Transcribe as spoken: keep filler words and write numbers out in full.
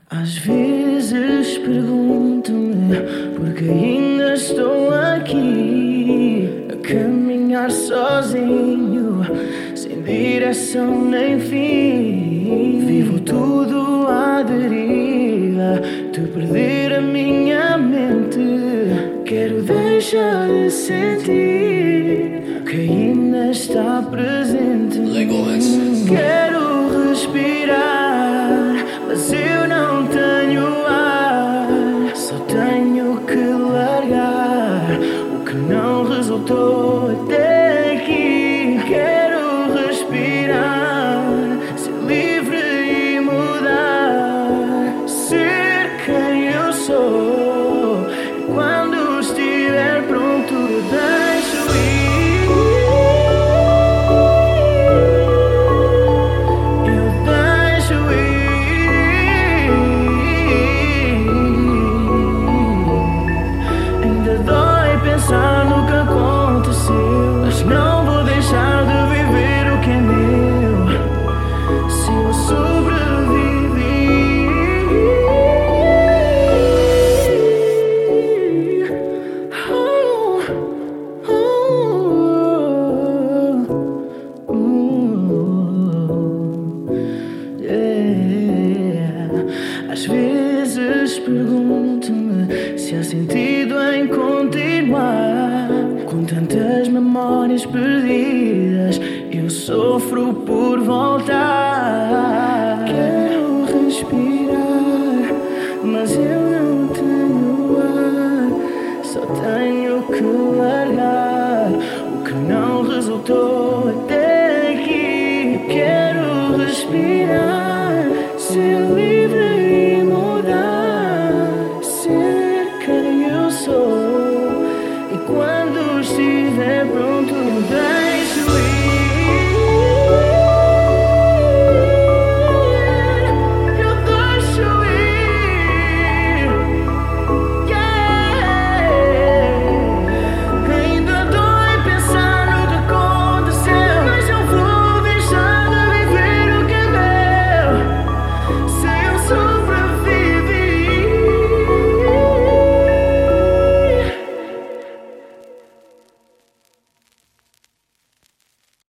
Às vezes pergunto-me porque ainda estou aqui a caminhar sozinho, sem direção nem fim. Vivo tudo à deriva, de perder a minha mente. Quero deixar de sentir que ainda está presente. Quero respirar, mas eu não tenho ar. Só tenho que largar o que não resultou até aqui. Quero respirar, ser livre e mudar, ser quem eu sou. E quando estiver pronto, eu deixo ir. Pensar no que aconteceu, mas não vou deixar de viver o que é meu. Se eu sobrevivi, oh, oh, oh, yeah. Às vezes pergunto-me se há sentido em continuar. Com tantas memórias perdidas, eu sofro por voltar. Quero respirar, mas eu não tenho ar. Só tenho que